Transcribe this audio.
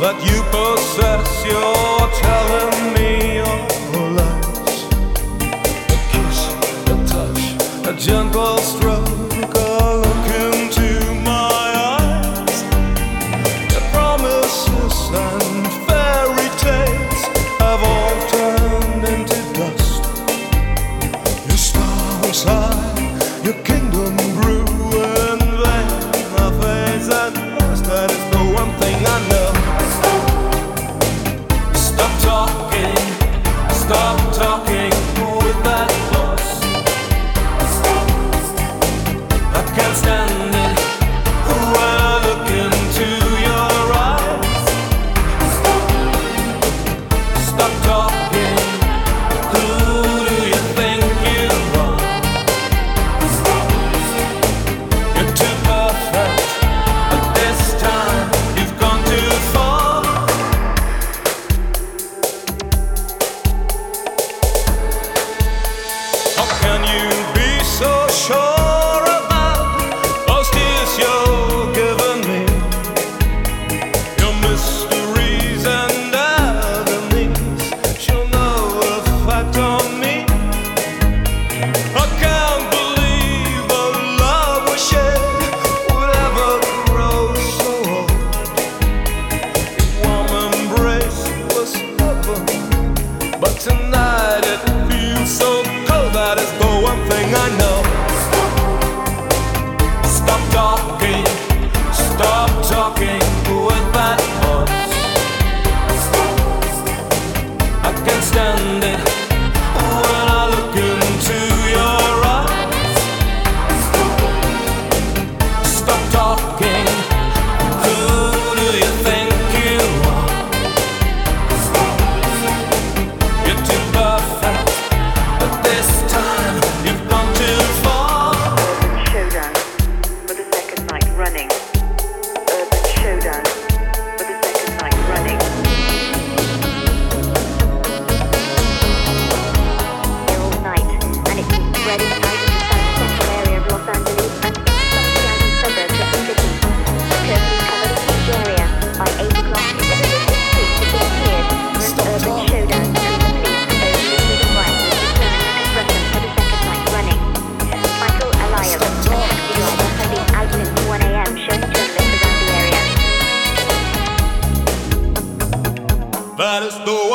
that you possess. You're telling me your lies. A kiss, a touch, a gentle stroke, a look into my eyes. Your promises and fairy tales have all turned into dust. Your star was high, your kingdom grew in vain. My face and past, that is the one thing I know. Stop talking with that voice. I can't stand it when I look into your eyes. Stop talking, who do you think you are? You're too perfect, but this time you've gone too far. How can you be so sure about those tears you're giving me? Your mysteries and agonies show no effect on me. I can't believe the love we shared would ever grow so old. Your warm embrace was heaven, but tonight it feels so cold. That is the one thing I know. Stop talking with that voice. I can't stand it when I look into your eyes. Stop talking, who do you think you are? You're too perfect, but this time you've gone too far. Urban Showdown for the second night running. Urban Showdown for the second night running. Here all night, and it's been spreading out in the south central area of Los Angeles and into some surrounding suburbs of the city. The curfew covered a huge area. By 8 o'clock, individual streets had disappeared for an urban showdown between the police and those living with crime was determined to confront them for the second night running. Michael Elias, a taxi driver, had been out since 1 a.m. showing journalists around the area. That is the